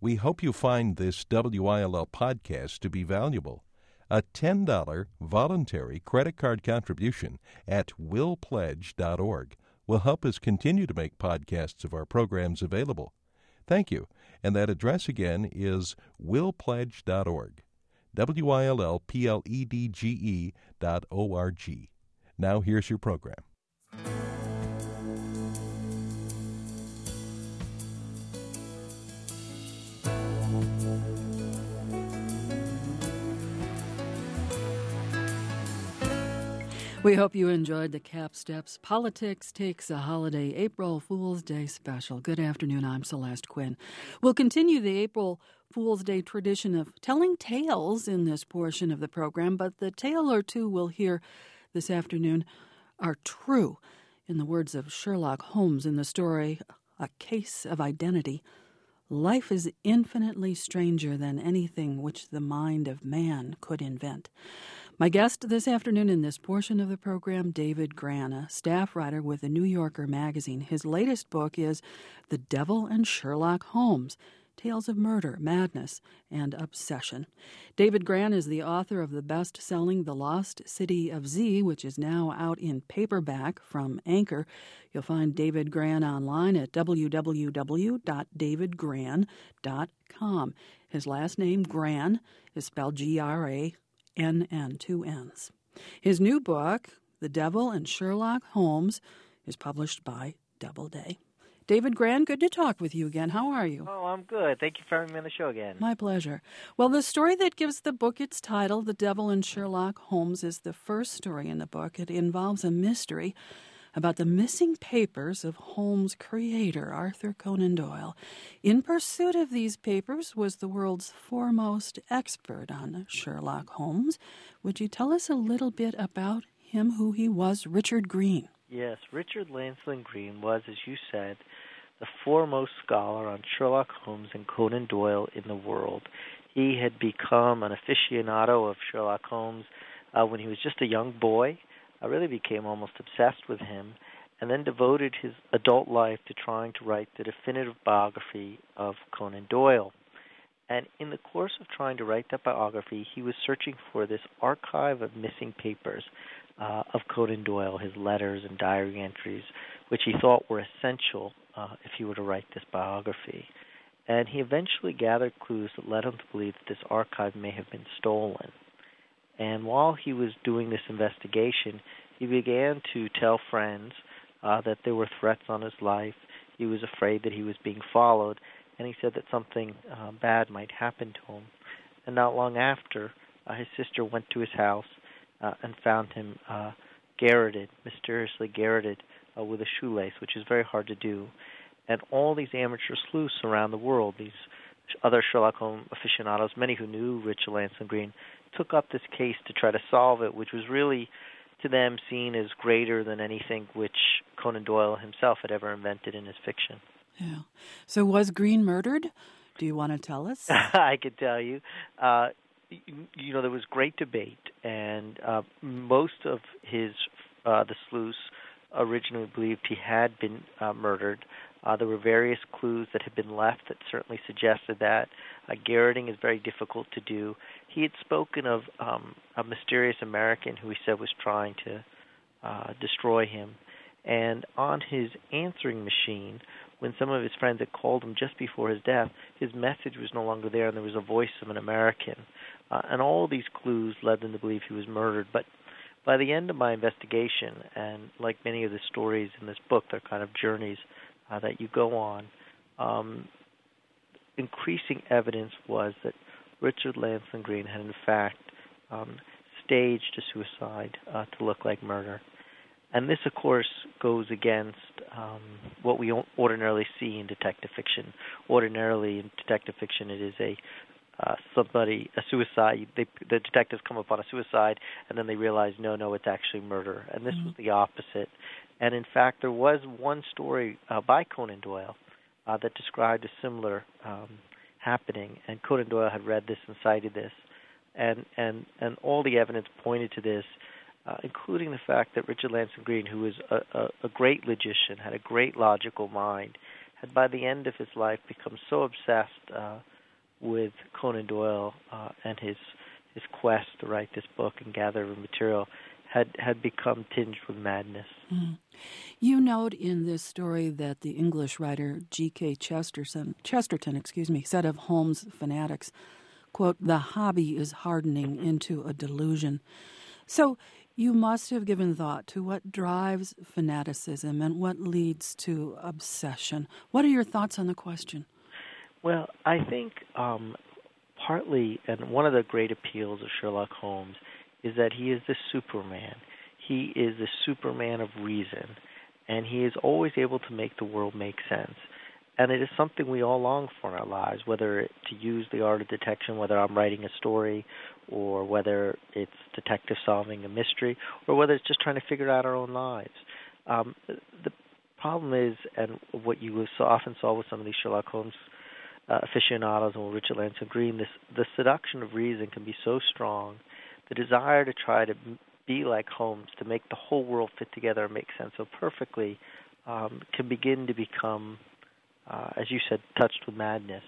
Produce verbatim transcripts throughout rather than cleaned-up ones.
We hope you find this W I L L podcast to be valuable. A ten dollars voluntary credit card contribution at will pledge dot org will help us continue to make podcasts of our programs available. Thank you. And that address again is will pledge dot org. W I L L P L E D G E dot O R G. Now here's your program. We hope you enjoyed the Cap Steps Politics Takes a Holiday April Fool's Day special. Good afternoon, I'm Celeste Quinn. We'll continue the April Fool's Day tradition of telling tales in this portion of the program, but the tale or two we'll hear this afternoon are true. In the words of Sherlock Holmes in the story, A Case of Identity, life is infinitely stranger than anything which the mind of man could invent. My guest this afternoon in this portion of the program, David Grann, a staff writer with the New Yorker magazine. His latest book is The Devil and Sherlock Holmes, Tales of Murder, Madness, and Obsession. David Grann is the author of the best-selling The Lost City of Z, which is now out in paperback from Anchor. You'll find David Grann online at w w w dot david grann dot com. His last name, Grann, is spelled G R A N N, two N's. His new book, The Devil and Sherlock Holmes, is published by Doubleday. David Grann, good to talk with you again. How are you? Oh, I'm good. Thank you for having me on the show again. My pleasure. Well, the story that gives the book its title, The Devil and Sherlock Holmes, is the first story in the book. It involves a mystery about the missing papers of Holmes' creator, Arthur Conan Doyle. In pursuit of these papers was the world's foremost expert on Sherlock Holmes. Would you tell us a little bit about him, who he was, Richard Green? Yes, Richard Lancelyn Green was, as you said, the foremost scholar on Sherlock Holmes and Conan Doyle in the world. He had become an aficionado of Sherlock Holmes uh, when he was just a young boy. I really became almost obsessed with him, and then devoted his adult life to trying to write the definitive biography of Conan Doyle. And in the course of trying to write that biography, he was searching for this archive of missing papers uh, of Conan Doyle, his letters and diary entries, which he thought were essential uh, if he were to write this biography. And he eventually gathered clues that led him to believe that this archive may have been stolen. And while he was doing this investigation, he began to tell friends uh, that there were threats on his life. He was afraid that he was being followed, and he said that something uh, bad might happen to him. And not long after, uh, his sister went to his house uh, and found him uh, garroted, mysteriously garroted uh, with a shoelace, which is very hard to do. And all these amateur sleuths around the world, these other Sherlock Holmes aficionados, many who knew Richard Lancelyn Green, took up this case to try to solve it, which was really, to them, seen as greater than anything which Conan Doyle himself had ever invented in his fiction. Yeah. So was Green murdered? Do you want to tell us? I could tell you. Uh, you, you know, there was great debate, and uh, most of his, uh, the sleuths, originally believed he had been uh, murdered. Uh, there were various clues that had been left that certainly suggested that. Uh, garroting is very difficult to do. He had spoken of um, a mysterious American who he said was trying to uh, destroy him. And on his answering machine, when some of his friends had called him just before his death, his message was no longer there, and there was a voice of an American. Uh, and all these clues led them to believe he was murdered. But by the end of my investigation, and like many of the stories in this book, they're kind of journeys uh, that you go on, um, increasing evidence was that Richard Lancelyn Green had in fact um, staged a suicide uh, to look like murder. And this, of course, goes against um, what we ordinarily see in detective fiction. Ordinarily, in detective fiction, it is a uh, somebody, a suicide. They, the detectives come upon a suicide, and then they realize, no, no, it's actually murder. And this mm-hmm. was the opposite. And in fact, there was one story uh, by Conan Doyle uh, that described a similar um, happening, and Conan Doyle had read this and cited this. And, and, and all the evidence pointed to this, Uh, including the fact that Richard Lancelyn Green, who was a, a, a great logician, had a great logical mind, had by the end of his life become so obsessed uh, with Conan Doyle uh, and his his quest to write this book and gather material had had become tinged with madness. Mm. You note in this story that the English writer G K Chesterton, Chesterton, excuse me, said of Holmes' fanatics, quote, "The hobby is hardening into a delusion." So you must have given thought to what drives fanaticism and what leads to obsession. What are your thoughts on the question? Well, I think um, partly, and one of the great appeals of Sherlock Holmes is that he is the Superman. He is the Superman of reason, and he is always able to make the world make sense. And it is something we all long for in our lives, whether it, to use the art of detection, whether I'm writing a story, or whether it's detective solving a mystery, or whether it's just trying to figure out our own lives. Um, the problem is, and what you so often saw with some of these Sherlock Holmes uh, aficionados and with Richard Lansing Green, this the seduction of reason can be so strong. The desire to try to be like Holmes, to make the whole world fit together and make sense so perfectly, um, can begin to become, uh, as you said, touched with madness.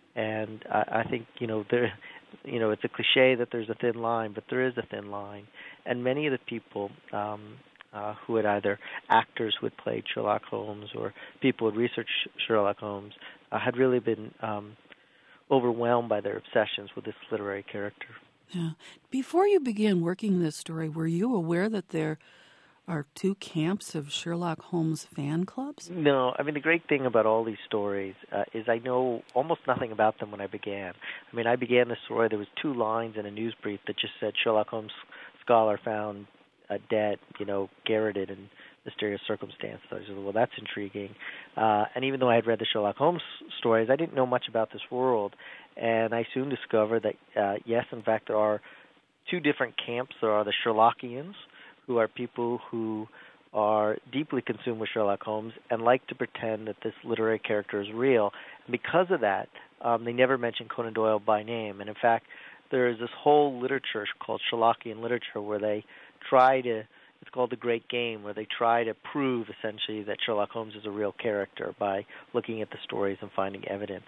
And I, I think, you know, there, you know, it's a cliche that there's a thin line, but there is a thin line. And many of the people um, uh, who had either actors who had played Sherlock Holmes or people who had researched Sherlock Holmes uh, had really been um, overwhelmed by their obsessions with this literary character. Yeah. Before you began working this story, were you aware that there are two camps of Sherlock Holmes fan clubs? No. I mean, the great thing about all these stories uh, is I know almost nothing about them when I began. I mean, I began the story, there was two lines in a news brief that just said Sherlock Holmes scholar found uh, dead, you know, garroted in mysterious circumstances. I said, well, that's intriguing. Uh, and even though I had read the Sherlock Holmes stories, I didn't know much about this world. And I soon discovered that, uh, yes, in fact, there are two different camps. There are the Sherlockians, who are people who are deeply consumed with Sherlock Holmes and like to pretend that this literary character is real. And because of that, um, they never mention Conan Doyle by name. And in fact, there is this whole literature called Sherlockian literature where they try to, it's called the Great Game, where they try to prove essentially that Sherlock Holmes is a real character by looking at the stories and finding evidence.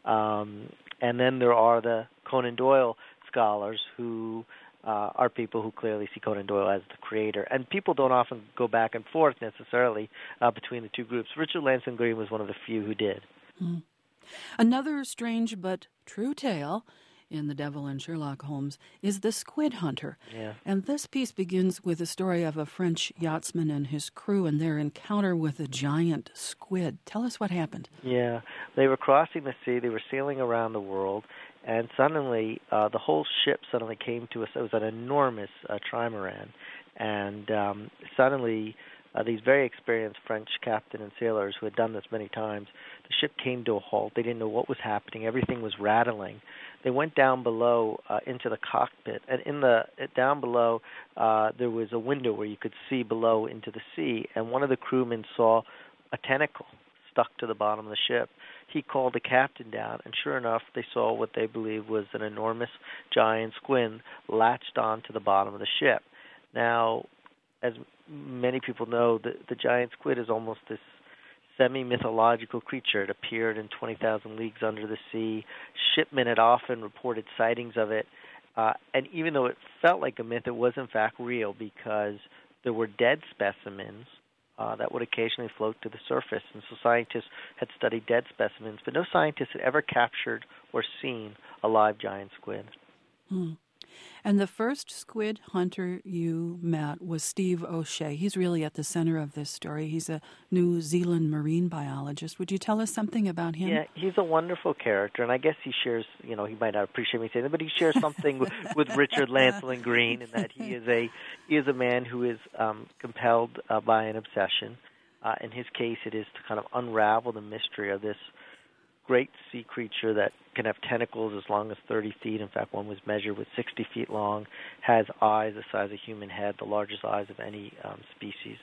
Um, and then there are the Conan Doyle scholars who uh, are people who clearly see Conan Doyle as the creator. And people don't often go back and forth necessarily uh, between the two groups. Richard Lansing Green was one of the few who did. Hmm. Another strange but true tale in The Devil and Sherlock Holmes is The Squid Hunter. Yeah. And this piece begins with the story of a French yachtsman and his crew and their encounter with a giant squid. Tell us what happened. Yeah. They were crossing the sea. They were sailing around the world. And suddenly, uh, the whole ship suddenly came to us. It was an enormous uh, trimaran. And um, suddenly, uh, these very experienced French captain and sailors who had done this many times, the ship came to a halt. They didn't know what was happening. Everything was rattling. They went down below uh, into the cockpit, and in the down below uh, there was a window where you could see below into the sea. And one of the crewmen saw a tentacle stuck to the bottom of the ship. He called the captain down, and sure enough, they saw what they believed was an enormous giant squid latched onto the bottom of the ship. Now, as many people know, the, the giant squid is almost this semi-mythological creature. It appeared in twenty thousand Leagues Under the Sea. Shipmen had often reported sightings of it. Uh, and even though it felt like a myth, it was in fact real because there were dead specimens uh, that would occasionally float to the surface. And so scientists had studied dead specimens, but no scientist had ever captured or seen a live giant squid. Hmm. And the first squid hunter you met was Steve O'Shea. He's really at the center of this story. He's a New Zealand marine biologist. Would you tell us something about him? Yeah, he's a wonderful character, and I guess he shares, you know, he might not appreciate me saying that, but he shares something with, with Richard Lansing Green in that he is a he is a man who is um, compelled uh, by an obsession. Uh, in his case, it is to kind of unravel the mystery of this great sea creature that can have tentacles as long as thirty feet. In fact, one was measured with sixty feet long, has eyes the size of a human head, the largest eyes of any um, species.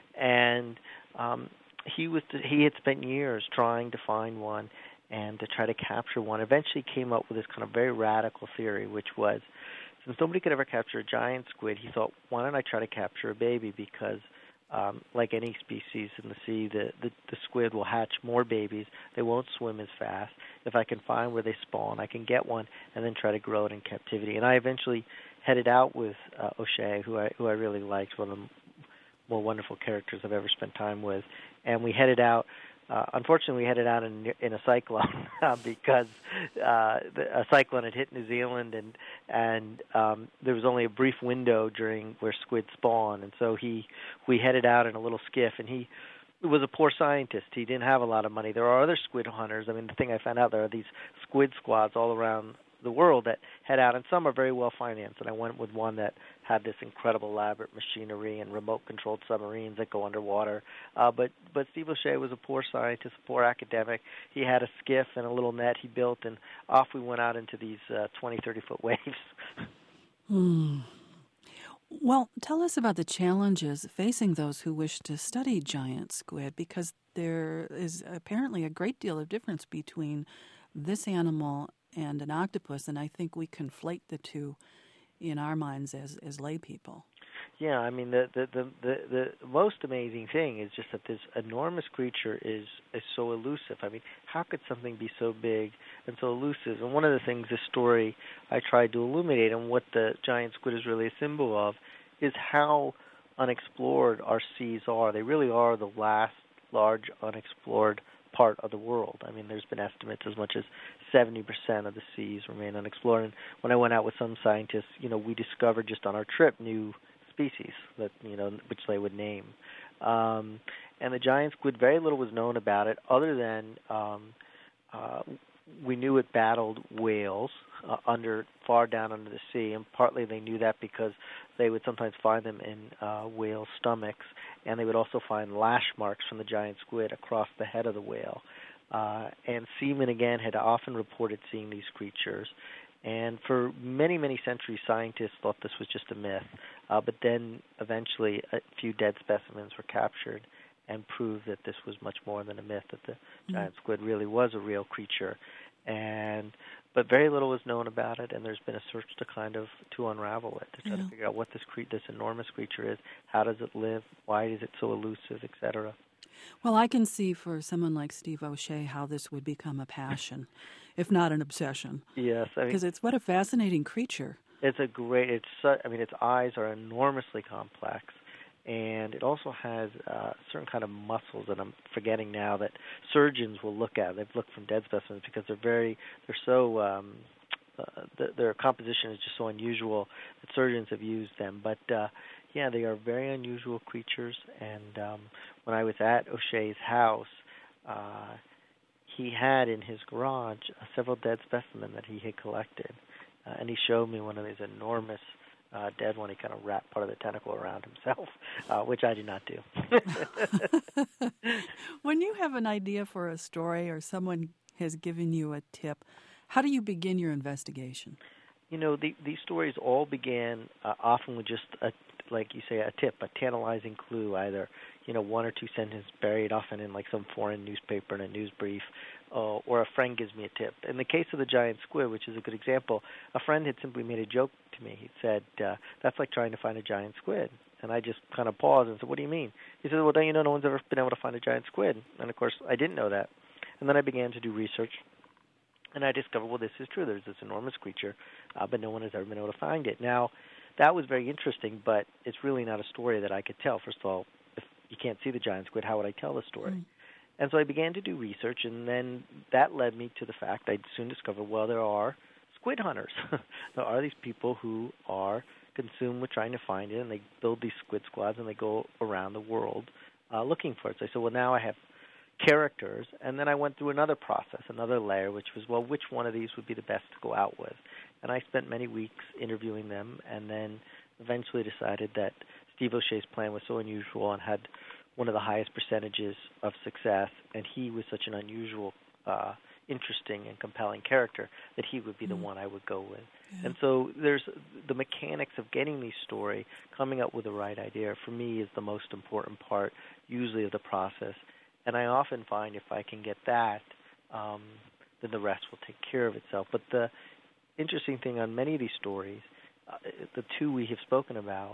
And um, he was he had spent years trying to find one and to try to capture one. Eventually came up with this kind of very radical theory, which was, since nobody could ever capture a giant squid, he thought, why don't I try to capture a baby? Because um, like any species in the sea, the, the the squid will hatch more babies. They won't swim as fast. If I can find where they spawn, I can get one and then try to grow it in captivity. And I eventually headed out with uh, O'Shea, who I who I really liked, one of the more wonderful characters I've ever spent time with. And we headed out. Uh, unfortunately, we headed out in, in a cyclone uh, because uh, the, a cyclone had hit New Zealand, and and um, there was only a brief window during where squid spawn. And so he, we headed out in a little skiff, and he was a poor scientist. He didn't have a lot of money. There are other squid hunters. I mean, the thing I found out, there are these squid squads all around the world that head out, and some are very well financed. And I went with one that had this incredible elaborate machinery and remote-controlled submarines that go underwater. Uh, but but Steve O'Shea was a poor scientist, a poor academic. He had a skiff and a little net he built, and off we went out into these uh, twenty, thirty-foot waves. Hmm. Well, tell us about the challenges facing those who wish to study giant squid, because there is apparently a great deal of difference between this animal and an octopus, and I think we conflate the two in our minds as, as lay people. Yeah, I mean, the, the the the the most amazing thing is just that this enormous creature is is so elusive. I mean, how could something be so big and so elusive? And one of the things this story I tried to illuminate, and what the giant squid is really a symbol of, is how unexplored our seas are. They really are the last large unexplored part of the world. I mean, there's been estimates as much as seventy percent of the seas remain unexplored. And when I went out with some scientists, you know, we discovered just on our trip new species that, you know, which they would name. Um, and the giant squid, very little was known about it, other than um, uh, we knew it battled whales uh, under far down under the sea, and partly they knew that because they would sometimes find them in uh, whale stomachs, and they would also find lash marks from the giant squid across the head of the whale. Uh, and seamen, again, had often reported seeing these creatures. And for many, many centuries, scientists thought this was just a myth. Uh, but then eventually a few dead specimens were captured and proved that this was much more than a myth, that the mm-hmm. giant squid really was a real creature. And but very little was known about it, and there's been a search to kind of to unravel it, to try yeah. to figure out what this cre- this enormous creature is, how does it live, why is it so elusive, et cetera. Well, I can see for someone like Steve O'Shea how this would become a passion, if not an obsession. Yes, I mean, because it's what a fascinating creature. It's a great. It's. I mean, its eyes are enormously complex, and it also has uh, certain kind of muscles that I'm forgetting now that surgeons will look at. They've looked from dead specimens because they're very. They're so. Um, uh, the, their composition is just so unusual that surgeons have used them, but. Uh, Yeah, they are very unusual creatures, and um, when I was at O'Shea's house, uh, he had in his garage uh, several dead specimens that he had collected, uh, and he showed me one of these enormous uh, dead one. He kind of wrapped part of the tentacle around himself, uh, which I did not do. When you have an idea for a story or someone has given you a tip, how do you begin your investigation? You know, the, these stories all began uh, often with just a like you say, a tip, a tantalizing clue, either, you know, one or two sentences buried often in like some foreign newspaper in a news brief, uh, or a friend gives me a tip. In the case of the giant squid, which is a good example, a friend had simply made a joke to me. He said, uh, that's like trying to find a giant squid. And I just kind of paused and said, what do you mean? He said, well, don't you know no one's ever been able to find a giant squid? And, of course, I didn't know that. And then I began to do research, and I discovered, well, this is true. There's this enormous creature, uh, but no one has ever been able to find it. Now, that was very interesting, but it's really not a story that I could tell. First of all, if you can't see the giant squid, how would I tell the story? Mm. And so I began to do research, and then that led me to the fact I soon discovered, well, there are squid hunters. There are these people who are consumed with trying to find it, and they build these squid squads, and they go around the world uh, looking for it. So I said, well, now I have characters, and then I went through another process, another layer, which was, well, which one of these would be the best to go out with? And I spent many weeks interviewing them, and then eventually decided that Steve O'Shea's plan was so unusual and had one of the highest percentages of success, and he was such an unusual, uh, interesting, and compelling character that he would be mm-hmm. the one I would go with. Yeah. And so there's the mechanics of getting these story, coming up with the right idea, for me is the most important part, usually, of the process. And I often find if I can get that, um, then the rest will take care of itself. But the interesting thing on many of these stories, uh, the two we have spoken about,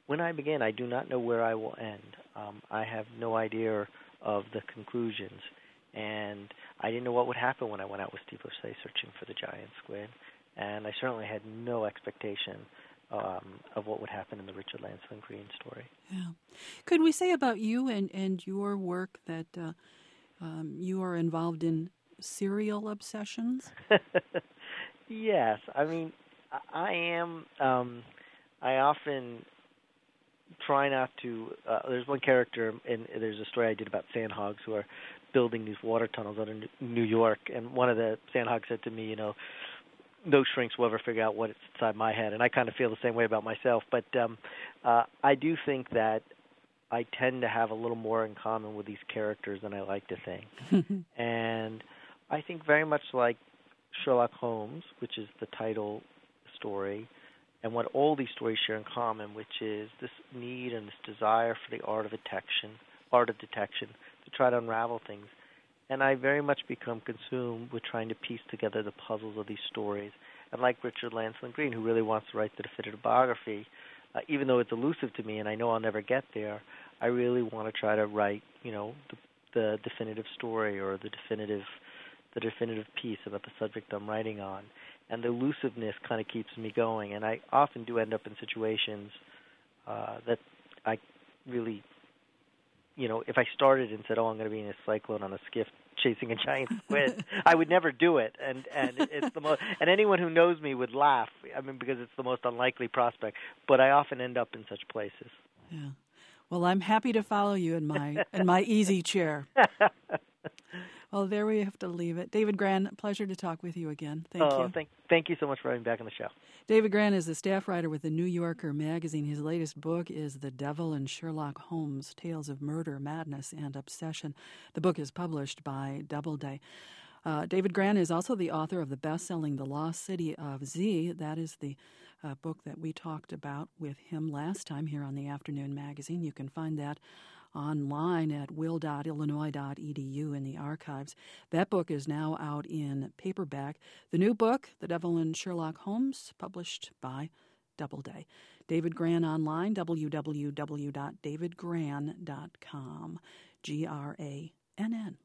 when I begin, I do not know where I will end. Um, I have no idea of the conclusions, and I didn't know what would happen when I went out with Steve Osei searching for the giant squid, and I certainly had no expectation um, of what would happen in the Richard Lancelyn Green story. Yeah. Could we say about you and, and your work that uh, um, you are involved in serial obsessions? Yes. I mean, I am. Um, I often try not to. Uh, there's one character, and there's a story I did about sandhogs who are building these water tunnels out in New York, and one of the sandhogs said to me, you know, no shrinks will ever figure out what's inside my head, and I kind of feel the same way about myself. But um, uh, I do think that I tend to have a little more in common with these characters than I like to think. And I think very much like Sherlock Holmes, which is the title story, and what all these stories share in common, which is this need and this desire for the art of detection, art of detection, to try to unravel things. And I very much become consumed with trying to piece together the puzzles of these stories. And like Richard Lancelyn Green, who really wants to write the definitive biography, uh, even though it's elusive to me and I know I'll never get there, I really want to try to write, you know, the, the definitive story or the definitive, the definitive piece about the subject I'm writing on. And the elusiveness kind of keeps me going. And I often do end up in situations uh, that I really, you know, if I started and said, oh, I'm going to be in a cyclone on a skiff chasing a giant squid, I would never do it. And and it's the most, and anyone who knows me would laugh. I mean, because it's the most unlikely prospect. But I often end up in such places. Yeah. Well, I'm happy to follow you in my in my easy chair. Well, there we have to leave it. David Grann, pleasure to talk with you again. Thank oh, you. Thank, thank you so much for having me back on the show. David Grann is the staff writer with the New Yorker magazine. His latest book is The Devil and Sherlock Holmes, Tales of Murder, Madness, and Obsession. The book is published by Doubleday. Uh, David Grann is also the author of the best-selling The Lost City of Z. That is the uh, book that we talked about with him last time here on the Afternoon Magazine. You can find that online at will dot illinois dot e d u in the archives. That book is now out in paperback. The new book, The Devil and Sherlock Holmes, published by Doubleday. David Grann online, w w w dot david grann dot com, G R A N N.